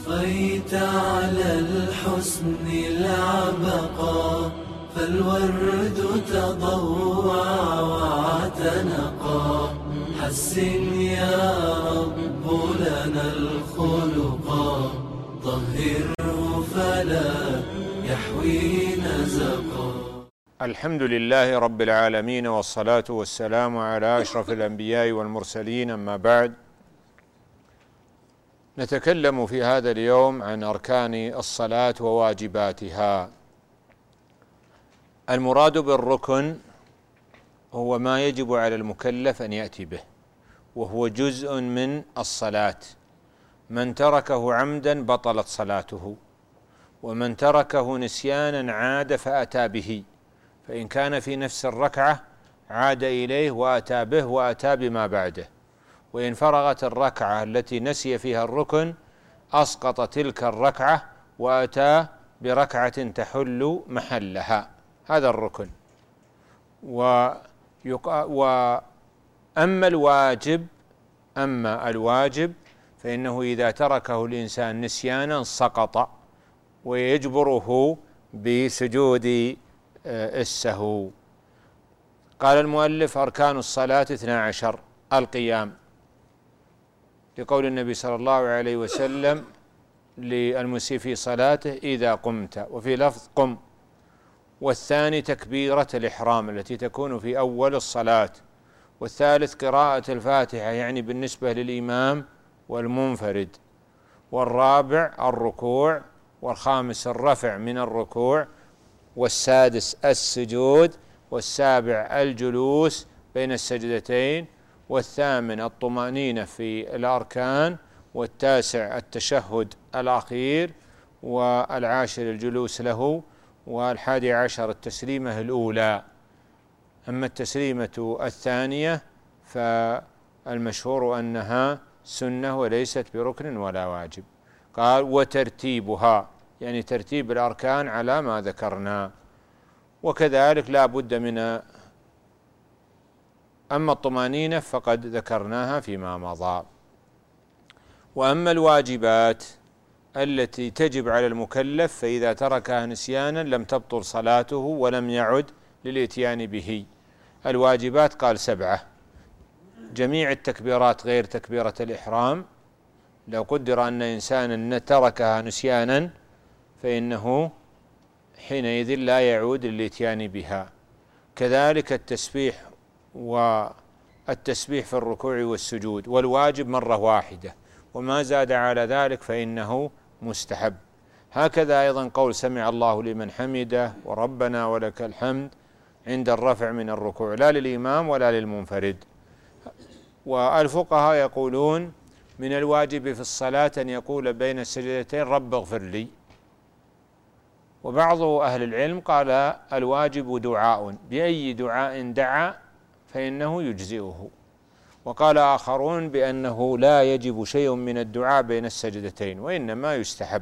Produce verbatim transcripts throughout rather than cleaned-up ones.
أضفيت على الحسن العبقى، فالورد تضوع واعتنقا. حسن يا رب لنا الخلقا، طهره فلا يحوي نزقا. الحمد لله رب العالمين، والصلاة والسلام على أشرف الأنبياء والمرسلين، أما بعد. نتكلم في هذا اليوم عن أركان الصلاة وواجباتها. المراد بالركن هو ما يجب على المكلف أن يأتي به، وهو جزء من الصلاة. من تركه عمدا بطلت صلاته، ومن تركه نسيانا عاد فأتى به، فإن كان في نفس الركعة عاد إليه وأتى به وأتى بما بعده. وإن فرغت الركعة التي نسي فيها الركن أسقط تلك الركعة وأتى بركعة تحل محلها. هذا الركن. وأما الواجب أما الواجب فإنه إذا تركه الإنسان نسيانا سقط، ويجبره بسجود السهو. قال المؤلف: أركان الصلاة اثنا عشر. القيام، لقول النبي صلى الله عليه وسلم للمسيء في صلاته: إذا قمت، وفي لفظ قم. والثاني تكبيرة الإحرام التي تكون في أول الصلاة. والثالث قراءة الفاتحة، يعني بالنسبة للإمام والمنفرد. والرابع الركوع. والخامس الرفع من الركوع. والسادس السجود. والسابع الجلوس بين السجدتين. والثامن الطمأنينة في الأركان. والتاسع التشهد الأخير. والعاشر الجلوس له. والحادي عشر التسليمة الأولى. أما التسليمة الثانية فالمشهور أنها سنة وليست بركن ولا واجب. قال: وترتيبها، يعني ترتيب الأركان على ما ذكرنا. وكذلك لا بد من أما الطمأنينة فقد ذكرناها فيما مضى. وأما الواجبات التي تجب على المكلف فإذا تركها نسيانا لم تبطل صلاته ولم يعد للإتيان به. الواجبات قال سبعة: جميع التكبيرات غير تكبيرة الإحرام. لو قدر أن إنسانا تركها نسيانا فإنه حينئذ لا يعود للإتيان بها. كذلك التسبيح، والتسبيح في الركوع والسجود. والواجب مرة واحدة، وما زاد على ذلك فإنه مستحب. هكذا أيضا قول سمع الله لمن حمده وربنا ولك الحمد عند الرفع من الركوع، لا للإمام ولا للمنفرد. والفقهاء يقولون: من الواجب في الصلاة أن يقول بين السجدتين: رب اغفر لي. وبعض أهل العلم قال: الواجب دعاء، بأي دعاء دعا فإنه يجزئه. وقال آخرون بأنه لا يجب شيء من الدعاء بين السجدتين، وإنما يستحب.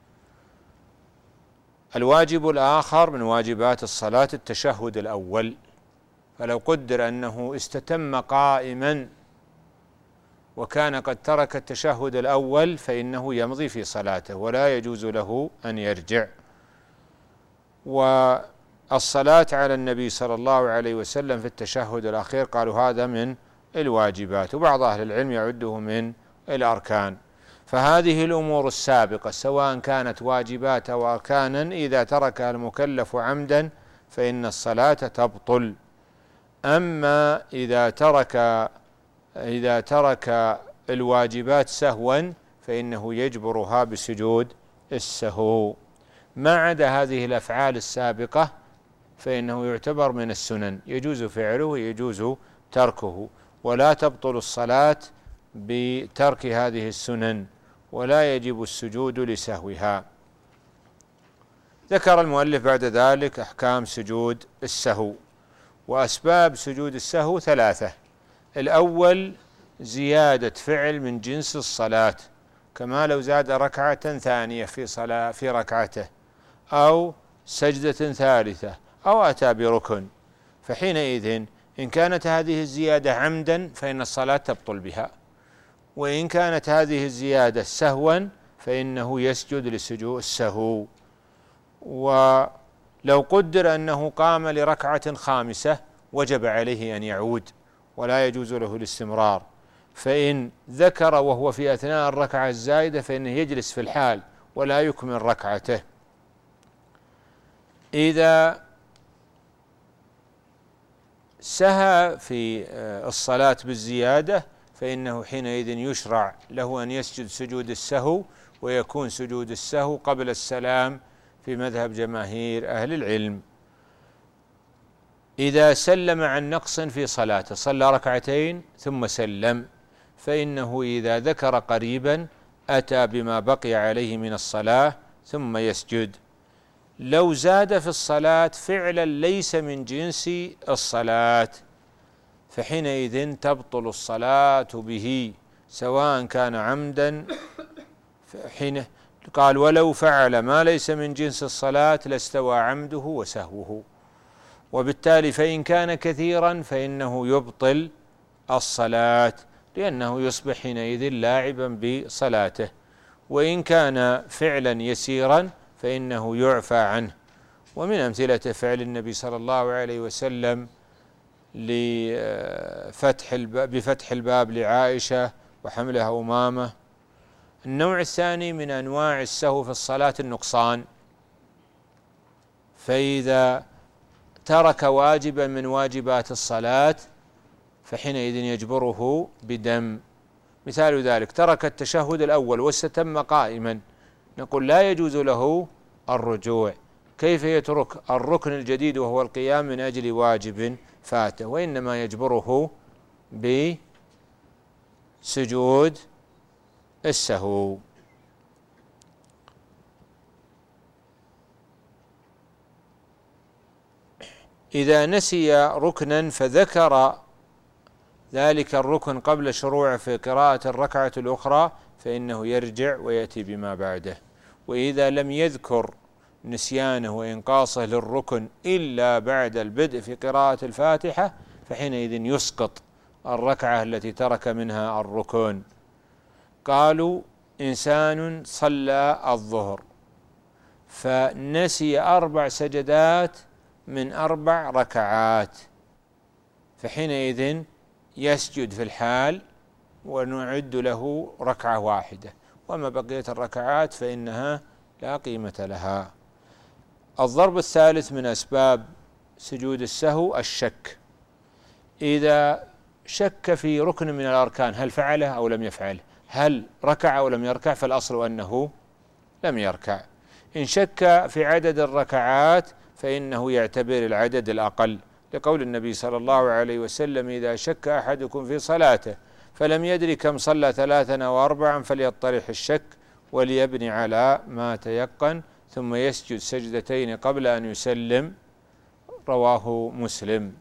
الواجب الآخر من واجبات الصلاة التشهد الأول، فلو قدر أنه استتم قائما وكان قد ترك التشهد الأول فإنه يمضي في صلاته ولا يجوز له أن يرجع. والصلاة على النبي صلى الله عليه وسلم في التشهد الأخير قالوا هذا من الواجبات، وبعض أهل العلم يعده من الأركان. فهذه الأمور السابقة سواء كانت واجبات أو أركانا إذا تركها المكلف عمدا فإن الصلاة تبطل. أما إذا ترك إذا ترك الواجبات سهوا فإنه يجبرها بسجود السهو. ما عدا هذه الأفعال السابقة فإنه يعتبر من السنن، يجوز فعله ويجوز تركه، ولا تبطل الصلاة بترك هذه السنن، ولا يجب السجود لسهوها. ذكر المؤلف بعد ذلك أحكام سجود السهو. وأسباب سجود السهو ثلاثة: الأول زيادة فعل من جنس الصلاة، كما لو زاد ركعة ثانية في صلاة في ركعته، أو سجدة ثالثة، أو أتى بركن، فحينئذ إن كانت هذه الزيادة عمدا فإن الصلاة تبطل بها، وإن كانت هذه الزيادة سهوا فإنه يسجد لسجود السهو. ولو قدر أنه قام لركعة خامسة وجب عليه أن يعود ولا يجوز له الاستمرار، فإن ذكر وهو في أثناء الركعة الزائدة فإنه يجلس في الحال ولا يكمل ركعته. إذا سهى في الصلاة بالزيادة فإنه حينئذ يشرع له أن يسجد سجود السهو، ويكون سجود السهو قبل السلام في مذهب جماهير أهل العلم. إذا سلم عن نقص في صلاته، صلى ركعتين ثم سلم، فإنه إذا ذكر قريبا أتى بما بقي عليه من الصلاة ثم يسجد. لو زاد في الصلاة فعلا ليس من جنس الصلاة فحينئذ تبطل الصلاة به سواء كان عمدا. حين قال ولو فعل ما ليس من جنس الصلاة لاستوى عمده وسهوه، وبالتالي فإن كان كثيرا فإنه يبطل الصلاة لأنه يصبح حينئذ لاعبا بصلاته، وإن كان فعلا يسيرا فإنه يعفى عنه. ومن أمثلة فعل النبي صلى الله عليه وسلم لفتح الباب بفتح الباب لعائشة وحملها أمامة. النوع الثاني من أنواع السهو في الصلاة النقصان، فإذا ترك واجبا من واجبات الصلاة فحينئذ يجبره بدم. مثال ذلك ترك التشهد الأول واستتم قائما، نقول لا يجوز له الرجوع. كيف يترك الركن الجديد وهو القيام من أجل واجب فاته؟ وإنما يجبره بسجود السهو. إذا نسي ركنا فذكر ذلك الركن قبل شروعه في قراءة الركعة الأخرى فإنه يرجع ويأتي بما بعده. وإذا لم يذكر نسيانه وإنقاصه للركن إلا بعد البدء في قراءة الفاتحة فحينئذ يسقط الركعة التي ترك منها الركن. قالوا إنسان صلى الظهر فنسي أربع سجدات من أربع ركعات، فحينئذ يسجد في الحال ونعد له ركعة واحدة، وما بقية الركعات فإنها لا قيمة لها. الضرب الثالث من أسباب سجود السهو الشك. إذا شك في ركن من الأركان هل فعله أو لم يفعله، هل ركع أو لم يركع، فالأصل أنه لم يركع. إن شك في عدد الركعات فإنه يعتبر العدد الأقل، لقول النبي صلى الله عليه وسلم إذا شك أحدكم في صلاته فلم يدري كم صلى ثلاثا أو أربعا فليطرح الشك وليبني على ما تيقن ثم يسجد سجدتين قبل أن يسلم، رواه مسلم.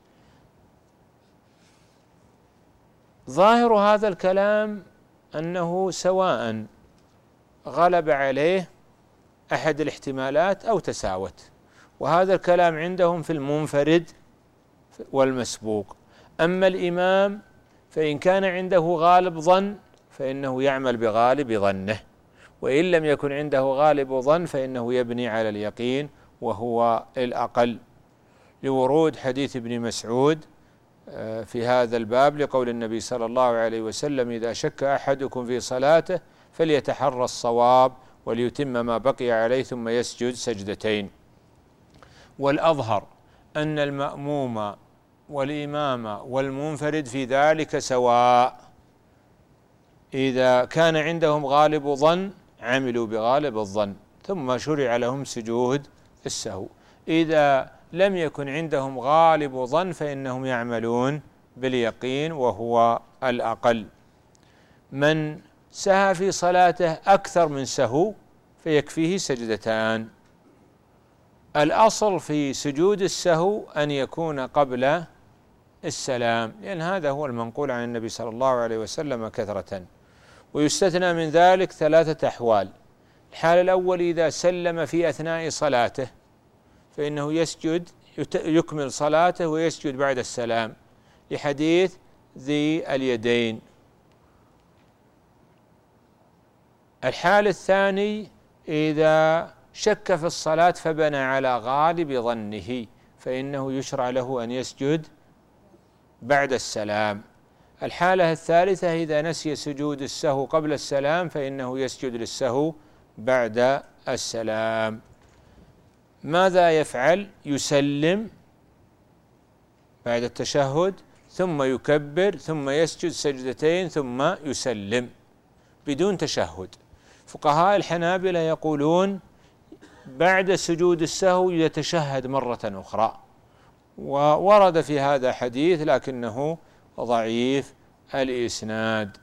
ظاهر هذا الكلام أنه سواء غلب عليه أحد الاحتمالات أو تساوت، وهذا الكلام عندهم في المنفرد والمسبوق. أما الإمام فإن كان عنده غالب ظن فإنه يعمل بغالب ظنه، وإن لم يكن عنده غالب ظن فإنه يبني على اليقين وهو الأقل، لورود حديث ابن مسعود في هذا الباب لقول النبي صلى الله عليه وسلم إذا شك أحدكم في صلاته فليتحرى الصواب وليتم ما بقي عليه ثم يسجد سجدتين. والأظهر أن المأموم والإمام والمنفرد في ذلك سواء، إذا كان عندهم غالب ظن عملوا بغالب الظن ثم شرع لهم سجود السهو، إذا لم يكن عندهم غالب ظن فإنهم يعملون باليقين وهو الأقل. من سهى في صلاته أكثر من سهو فيكفيه سجدتان. الأصل في سجود السهو أن يكون قبل السلام، لأن هذا هو المنقول عن النبي صلى الله عليه وسلم كثرة. ويستثنى من ذلك ثلاثة أحوال. الحال الأول إذا سلم في أثناء صلاته فإنه يسجد يكمل صلاته ويسجد بعد السلام، لحديث ذي اليدين. الحال الثاني إذا شك في الصلاة فبنى على غالب ظنه فإنه يشرع له أن يسجد بعد السلام. الحالة الثالثة إذا نسي سجود السهو قبل السلام فإنه يسجد للسهو بعد السلام. ماذا يفعل؟ يسلم بعد التشهد ثم يكبر ثم يسجد سجدتين ثم يسلم بدون تشهد. فقهاء الحنابلة يقولون بعد سجود السهو يتشهد مرة أخرى، وورد في هذا حديث لكنه ضعيف الإسناد.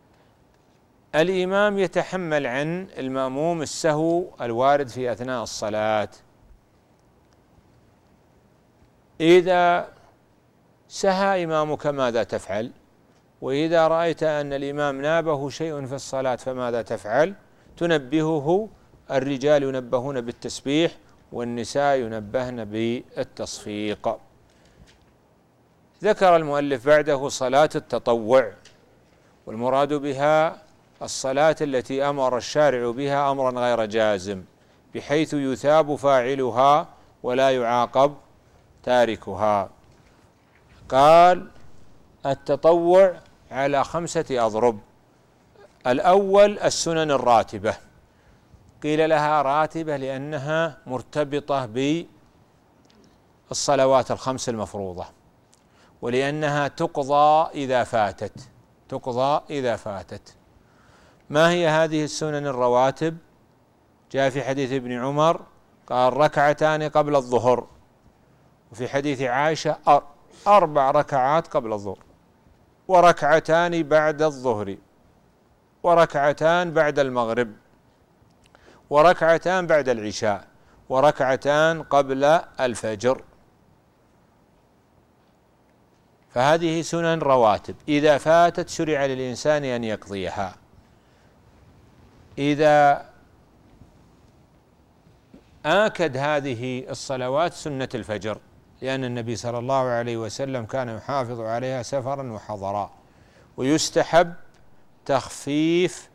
الإمام يتحمل عن المأموم السهو الوارد في أثناء الصلاة. إذا سهى إمامك ماذا تفعل؟ وإذا رأيت أن الإمام نابه شيء في الصلاة فماذا تفعل؟ تنبهه. الرجال ينبهون بالتسبيح والنساء ينبهن بالتصفيق. ذكر المؤلف بعده صلاة التطوع، والمراد بها الصلاة التي أمر الشارع بها أمرا غير جازم بحيث يثاب فاعلها ولا يعاقب تاركها. قال التطوع على خمسة أضرب. الأول السنن الراتبة، قيل لها راتبة لأنها مرتبطة بالصلوات الخمس المفروضة، ولأنها تقضى إذا فاتت تقضى إذا فاتت. ما هي هذه السنن الرواتب؟ جاء في حديث ابن عمر قال ركعتان قبل الظهر، وفي حديث عائشة أربع ركعات قبل الظهر، وركعتان بعد الظهر، وركعتان بعد المغرب، وركعتان بعد العشاء، وركعتان قبل الفجر. فهذه سنن رواتب إذا فاتت شرع للإنسان أن يقضيها. إذا آكد هذه الصلوات سنة الفجر، لأن النبي صلى الله عليه وسلم كان يحافظ عليها سفرا وحضرا. ويستحب تخفيف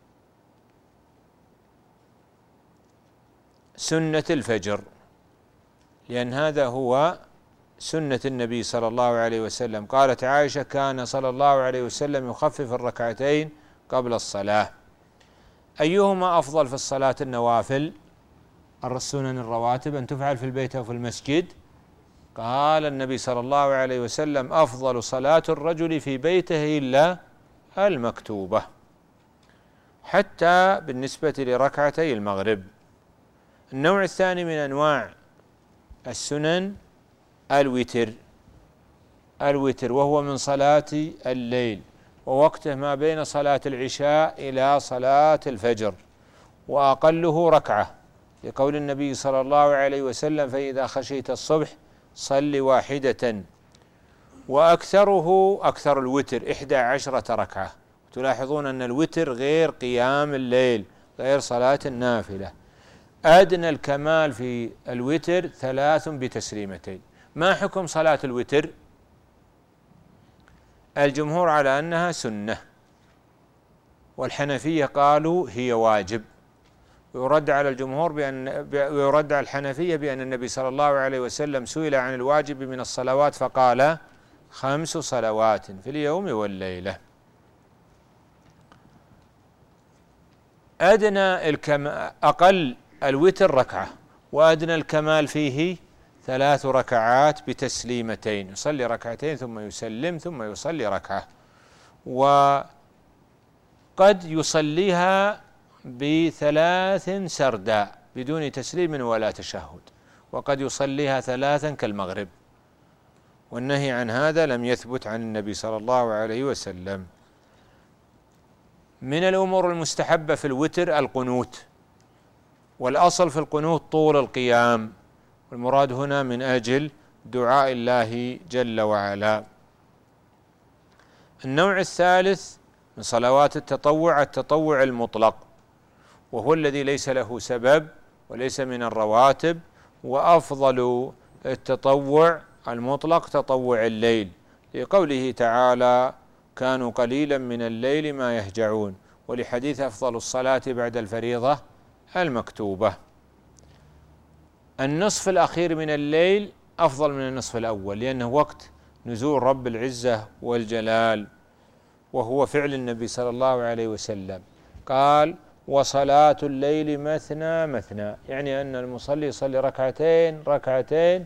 سنة الفجر، لأن هذا هو سنة النبي صلى الله عليه وسلم. قالت عائشة كان صلى الله عليه وسلم يخفف الركعتين قبل الصلاة. أيهما أفضل في الصلاة؟ النوافل السنن الرواتب أن تفعل في البيت أو في المسجد. قال النبي صلى الله عليه وسلم أفضل صلاة الرجل في بيته إلا المكتوبة، حتى بالنسبة لركعتي المغرب. النوع الثاني من أنواع السنن الوتر الوتر وهو من صلاة الليل، ووقته ما بين صلاة العشاء إلى صلاة الفجر، وأقله ركعة، لقول النبي صلى الله عليه وسلم فإذا خشيت الصبح صل واحدة. وأكثره أكثر الوتر إحدى عشرة ركعة. تلاحظون أن الوتر غير قيام الليل، غير صلاة النافلة. أدنى الكمال في الوتر ثلاث بتسليمتين. ما حكم صلاة الوتر؟ الجمهور على أنها سنة، والحنفية قالوا هي واجب. ويرد على الجمهور بأن ويرد على الحنفية بأن النبي صلى الله عليه وسلم سئل عن الواجب من الصلوات فقال خمس صلوات في اليوم والليلة. أدنى الكمال أقل الوتر ركعة، وأدنى الكمال فيه ثلاث ركعات بتسليمتين، يصلي ركعتين ثم يسلم ثم يصلي ركعة. وقد يصليها بثلاث سرداء بدون تسليم ولا تشهد، وقد يصليها ثلاثا كالمغرب، والنهي عن هذا لم يثبت عن النبي صلى الله عليه وسلم. من الأمور المستحبة في الوتر القنوت، والأصل في القنوت طول القيام، والمراد هنا من أجل دعاء الله جل وعلا. النوع الثالث من صلوات التطوع التطوع المطلق، وهو الذي ليس له سبب وليس من الرواتب. وأفضل التطوع المطلق تطوع الليل، لقوله تعالى كانوا قليلا من الليل ما يهجعون. ولحديث أفضل الصلاة بعد الفريضة المكتوبة. النصف الأخير من الليل أفضل من النصف الأول، لأنه وقت نزول رب العزة والجلال، وهو فعل النبي صلى الله عليه وسلم. قال: وصلاة الليل مثنى مثنى، يعني أن المصلي يصلي ركعتين ركعتين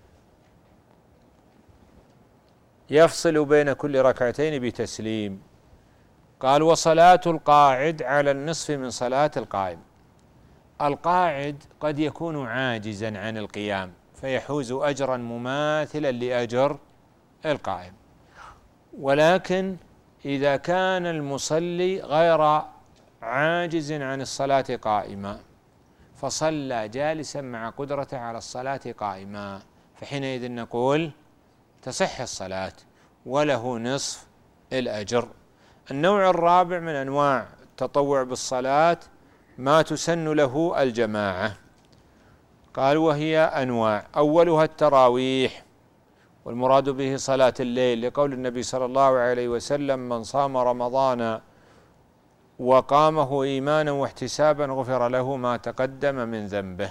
يفصل بين كل ركعتين بتسليم. قال: وصلاة القاعد على النصف من صلاة القائم. القاعد قد يكون عاجزا عن القيام فيحوز أجرا مماثلا لأجر القائم، ولكن إذا كان المصلي غير عاجز عن الصلاة قائما فصلى جالسا مع قدرته على الصلاة قائما، فحينئذ نقول تصح الصلاة وله نصف الأجر. النوع الرابع من أنواع التطوع بالصلاة ما تسن له الجماعة. قال: وهي أنواع: أولها التراويح، والمراد به صلاة الليل، لقول النبي صلى الله عليه وسلم: من صام رمضان وقامه إيمانا واحتسابا غفر له ما تقدم من ذنبه.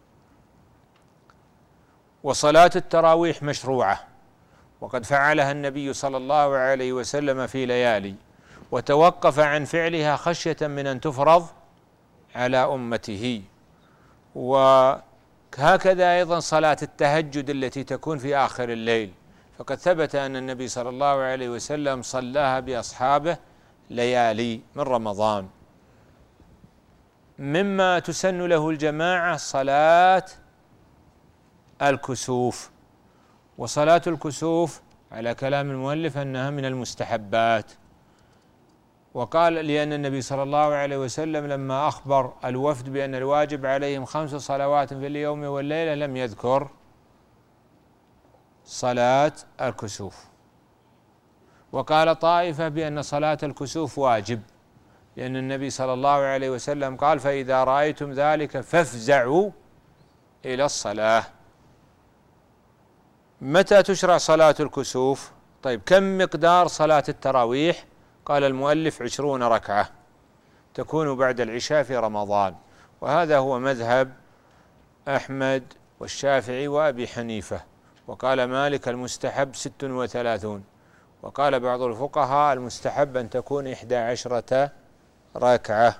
وصلاة التراويح مشروعة، وقد فعلها النبي صلى الله عليه وسلم في ليالي، وتوقف عن فعلها خشية من أن تفرض على أمته. وهكذا أيضا صلاة التهجد التي تكون في آخر الليل، فقد ثبت أن النبي صلى الله عليه وسلم صلاها بأصحابه ليالي من رمضان. مما تسن له الجماعة صلاة الكسوف، وصلاة الكسوف على كلام المؤلف أنها من المستحبات. وقال: لأن النبي صلى الله عليه وسلم لما أخبر الوفد بأن الواجب عليهم خمس صلوات في اليوم والليلة لم يذكر صلاة الكسوف. وقال طائفة بأن صلاة الكسوف واجب، لأن النبي صلى الله عليه وسلم قال: فإذا رأيتم ذلك فافزعوا إلى الصلاة. متى تشرع صلاة الكسوف؟ طيب، كم مقدار صلاة التراويح؟ قال المؤلف: عشرون ركعة تكون بعد العشاء في رمضان، وهذا هو مذهب أحمد والشافعي وأبي حنيفة. وقال مالك: المستحب ست وثلاثون. وقال بعض الفقهاء: المستحب أن تكون إحدى عشرة ركعة.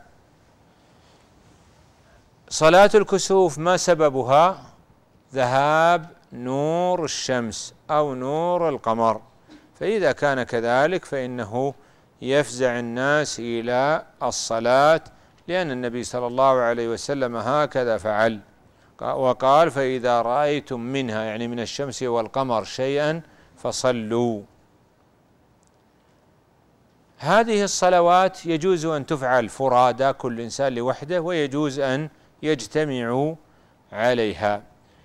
صلاة الكسوف ما سببها؟ ذهاب نور الشمس أو نور القمر، فإذا كان كذلك فإنه يفزع الناس إلى الصلاة، لأن النبي صلى الله عليه وسلم هكذا فعل، وقال: فإذا رأيتم منها، يعني من الشمس والقمر، شيئا فصلوا. هذه الصلوات يجوز أن تفعل فرادى كل إنسان لوحده، ويجوز أن يجتمعوا عليها.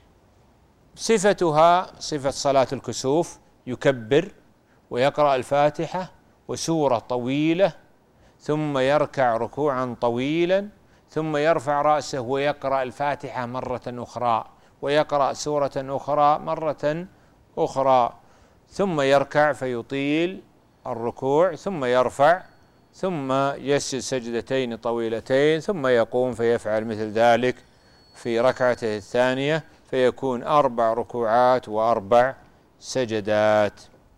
صفتها صفة صلاة الكسوف: يكبر ويقرأ الفاتحة وسورة طويلة، ثم يركع ركوعا طويلا، ثم يرفع رأسه ويقرأ الفاتحة مرة أخرى، ويقرأ سورة أخرى مرة أخرى، ثم يركع فيطيل الركوع، ثم يرفع، ثم يسجد سجدتين طويلتين، ثم يقوم فيفعل مثل ذلك في ركعته الثانية، فيكون أربع ركوعات وأربع سجدات.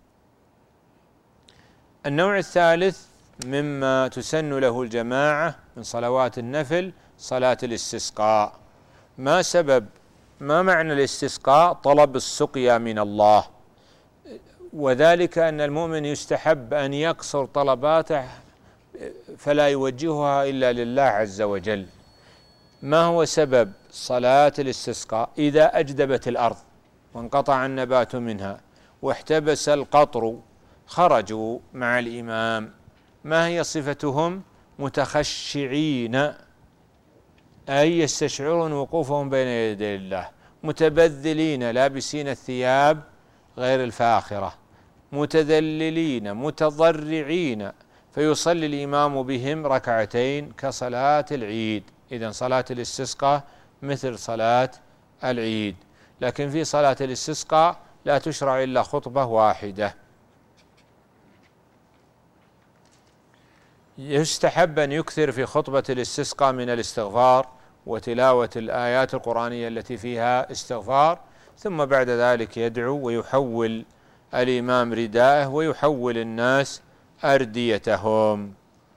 النوع الثالث مما تسن له الجماعة من صلوات النفل صلاة الاستسقاء. ما سبب ما معنى الاستسقاء؟ طلب السقيا من الله، وذلك أن المؤمن يستحب أن يقصر طلباته فلا يوجهها إلا لله عز وجل. ما هو سبب صلاة الاستسقاء؟ إذا أجدبت الأرض وانقطع النبات منها واحتبس القطر خرجوا مع الإمام. ما هي صفتهم؟ متخشعين، أي يستشعرون وقوفهم بين يدي الله، متبذلين لابسين الثياب غير الفاخرة، متذللين متضرعين، فيصلي الإمام بهم ركعتين كصلاة العيد. إذن صلاة الاستسقاء مثل صلاة العيد، لكن في صلاة الاستسقاء لا تشرع إلا خطبة واحدة. يستحب أن يكثر في خطبة الاستسقاء من الاستغفار وتلاوة الآيات القرآنية التي فيها استغفار، ثم بعد ذلك يدعو ويحول الإمام رداءه ويحول الناس أرديتهم.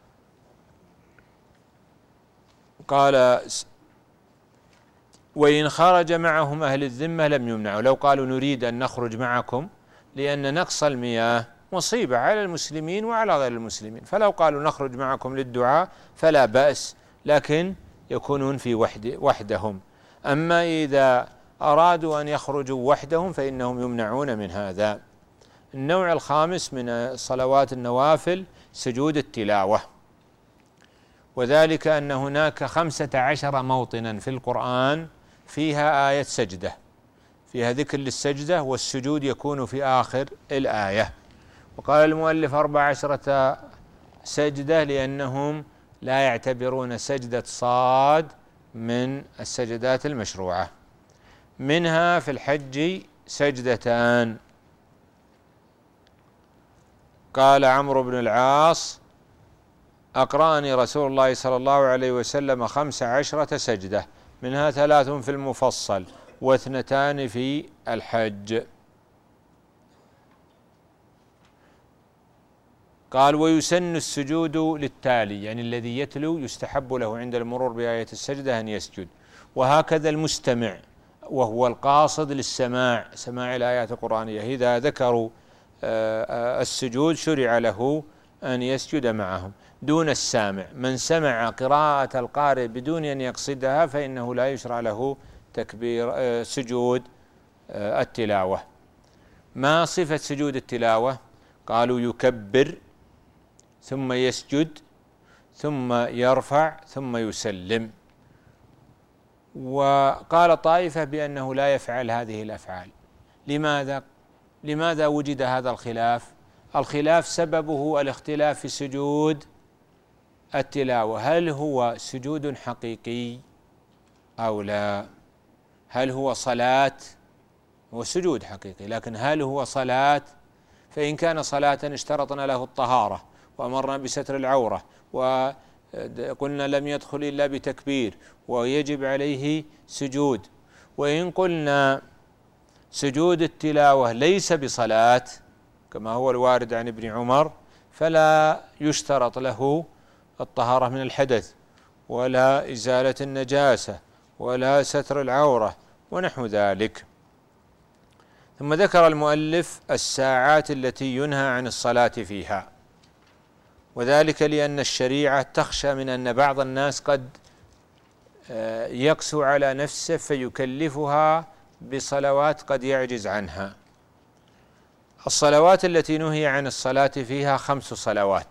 قال: وإن خرج معهم أهل الذمة لم يمنعوا. لو قالوا نريد أن نخرج معكم لأن نقص المياه مصيبة على المسلمين وعلى غير المسلمين، فلو قالوا نخرج معكم للدعاء فلا بأس، لكن يكونون في وحد وحدهم. أما إذا أرادوا أن يخرجوا وحدهم فإنهم يمنعون من هذا. النوع الخامس من صلوات النوافل سجود التلاوة، وذلك أن هناك خمسة عشر موطنا في القرآن فيها آية سجدة، فيها ذكر للسجدة، والسجود يكون في آخر الآية. وقال المؤلف أربع عشرة سجدة لأنهم لا يعتبرون سجدة صاد من السجدات المشروعة. منها في الحج سجدتان. قال عمرو بن العاص: أقرأني رسول الله صلى الله عليه وسلم خمس عشرة سجدة، منها ثلاث في المفصل واثنتان في الحج. قال: ويسن السجود للتالي، يعني الذي يتلو يستحب له عند المرور بآية السجدة أن يسجد، وهكذا المستمع وهو القاصد للسماع، سماع الآيات القرآنية، إذا ذكروا السجود شرع له أن يسجد معهم دون السامع. من سمع قراءة القارئ بدون أن يقصدها فإنه لا يشرع له تكبير سجود التلاوة. ما صفة سجود التلاوة؟ قالوا: يكبر ثم يسجد ثم يرفع ثم يسلم. وقال طائفة بأنه لا يفعل هذه الأفعال. لماذا؟ لماذا وجد هذا الخلاف؟ الخلاف سببه الاختلاف في سجود التلاوة، هل هو سجود حقيقي أو لا؟ هل هو صلاة؟ هو سجود حقيقي، لكن هل هو صلاة؟ فإن كان صلاة اشترطنا له الطهارة وأمرنا بستر العورة وقلنا لم يدخل إلا بتكبير ويجب عليه سجود. وإن قلنا سجود التلاوة ليس بصلاة كما هو الوارد عن ابن عمر، فلا يشترط له الطهارة من الحدث ولا إزالة النجاسة ولا ستر العورة ونحو ذلك. ثم ذكر المؤلف الساعات التي ينهى عن الصلاة فيها، وذلك لأن الشريعة تخشى من أن بعض الناس قد يقسو على نفسه فيكلفها بصلوات قد يعجز عنها. الصلوات التي نهي عن الصلاة فيها خمس صلوات.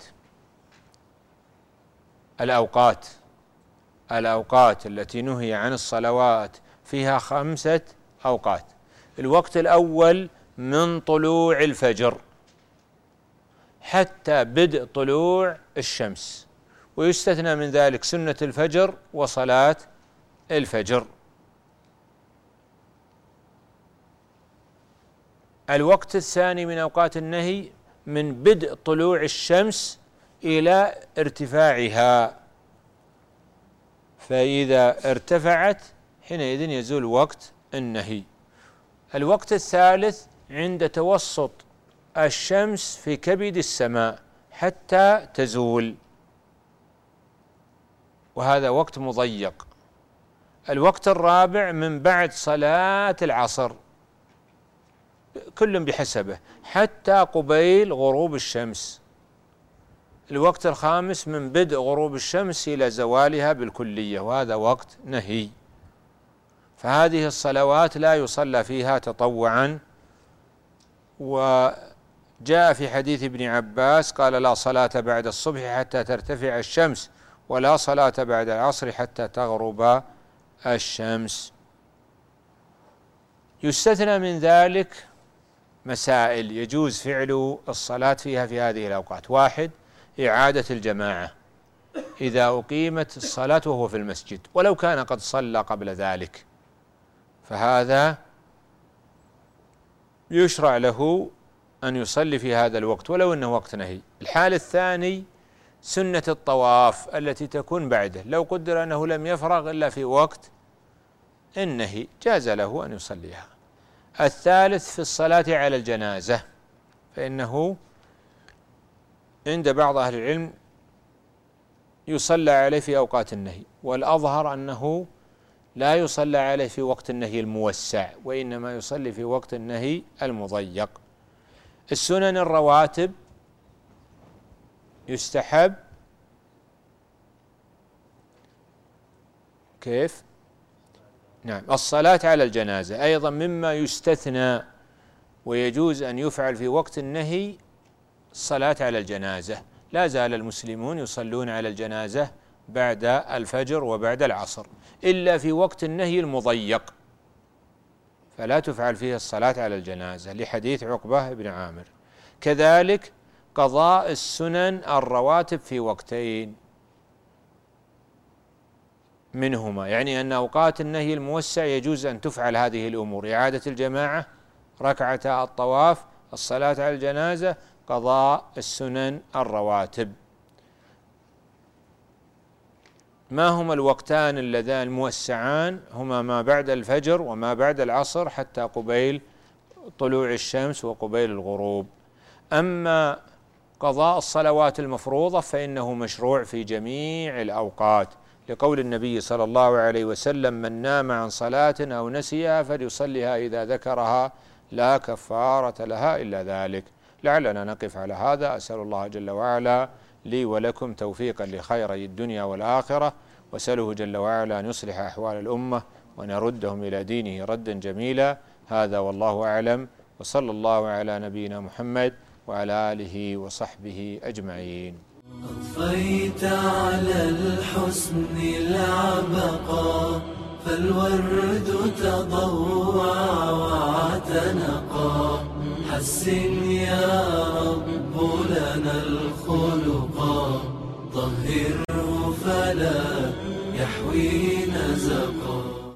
الأوقات الأوقات التي نهي عن الصلوات فيها خمسة أوقات. الوقت الأول من طلوع الفجر حتى بدء طلوع الشمس، ويستثنى من ذلك سنة الفجر وصلاة الفجر. الوقت الثاني من أوقات النهي من بدء طلوع الشمس إلى ارتفاعها، فإذا ارتفعت حينئذ يزول وقت النهي. الوقت الثالث عند توسط الشمس في كبد السماء حتى تزول، وهذا وقت مضيق. الوقت الرابع من بعد صلاة العصر كل بحسبه حتى قبيل غروب الشمس. الوقت الخامس من بدء غروب الشمس إلى زوالها بالكلية، وهذا وقت نهي. فهذه الصلوات لا يصلى فيها تطوعا. وجاء في حديث ابن عباس قال: لا صلاة بعد الصبح حتى ترتفع الشمس، ولا صلاة بعد العصر حتى تغرب الشمس. يستثنى من ذلك مسائل يجوز فعل الصلاة فيها في هذه الأوقات. واحد: إعادة الجماعة إذا أقيمت الصلاة وهو في المسجد ولو كان قد صلى قبل ذلك، فهذا يشرع له أن يصلي في هذا الوقت ولو أنه وقت نهي. الحال الثاني سنة الطواف التي تكون بعده، لو قدر أنه لم يفرغ إلا في وقت النهي جاز له أن يصليها. الثالث في الصلاة على الجنازة، فإنه عند بعض أهل العلم يصلى عليه في أوقات النهي، والأظهر أنه لا يصلى عليه في وقت النهي الموسع، وإنما يصلي في وقت النهي المضيق. السنن الرواتب يستحب كيف؟ نعم، الصلاة على الجنازة أيضا مما يستثنى ويجوز أن يفعل في وقت النهي الصلاة على الجنازة. لا زال المسلمون يصلون على الجنازة بعد الفجر وبعد العصر، إلا في وقت النهي المضيق فلا تفعل فيه الصلاة على الجنازة، لحديث عقبة بن عامر. كذلك قضاء السنن الرواتب في وقتين منهما، يعني أن أوقات النهي الموسع يجوز أن تفعل هذه الأمور: إعادة الجماعة، ركعة الطواف، الصلاة على الجنازة، قضاء السنن الرواتب. ما هما الوقتان اللذان الموسعان؟ هما ما بعد الفجر وما بعد العصر حتى قبيل طلوع الشمس وقبيل الغروب. أما قضاء الصلوات المفروضة فإنه مشروع في جميع الأوقات، لقول النبي صلى الله عليه وسلم: من نام عن صلاة أو نسيها فليصليها إذا ذكرها لا كفارة لها إلا ذلك. لعلنا نقف على هذا. أسأل الله جل وعلا لي ولكم توفيقا لخيري الدنيا والآخرة، وأسأله جل وعلا أن يصلح أحوال الأمة وأن يردهم إلى دينه ردا جميلا. هذا والله أعلم، وصلى الله على نبينا محمد وعلى آله وصحبه أجمعين. أضفيت على الحسن العبقى، فالورد تضوع واعتنقا. حسن يا رب لنا الخلقا، طهره فلا يحوي نزقا.